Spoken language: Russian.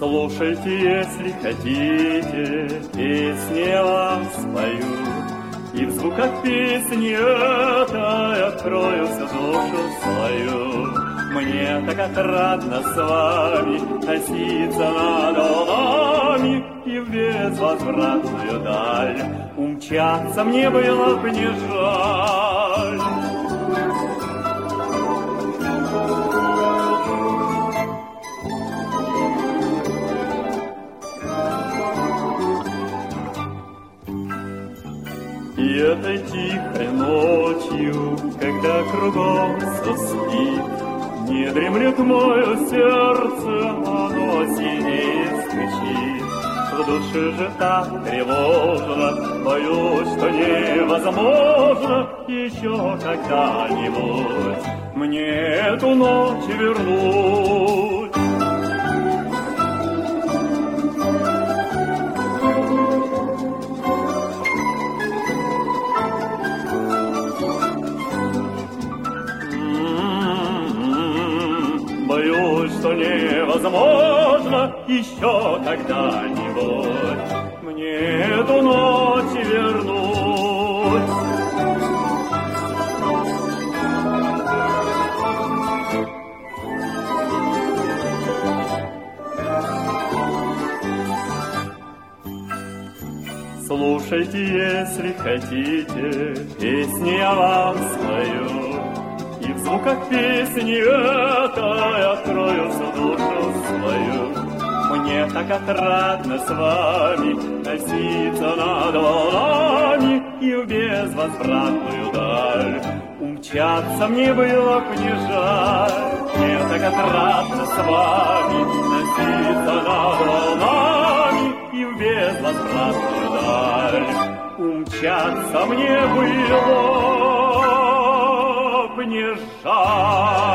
Слушайте, если хотите, песни я вам спою, и в звуках песни этой открою всю душу свою. Мне так отрадно с вами носиться над волнами, и в безвозвратную даль умчаться мне было бы не жаль. И этой тихой ночью, когда кругом все спит, не дремлет мое сердце, оно синее стучит. В душе же так тревожно, боюсь, что невозможно еще когда-нибудь мне эту ночь вернуть. Боюсь, что невозможно еще когда-нибудь мне эту ночь вернуть. Слушайте, если хотите, песни я вам спою, и в звуках песни этой открою всю душу свою. Мне так отрадно с вами носиться над волнами, и в безвозвратную даль умчаться мне было бы не жаль. Мне так отрадно с вами носиться над волнами, и в безвозвратную даль умчаться мне было не жаль.